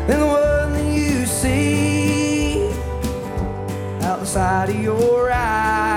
than the one that you see outside of your eyes.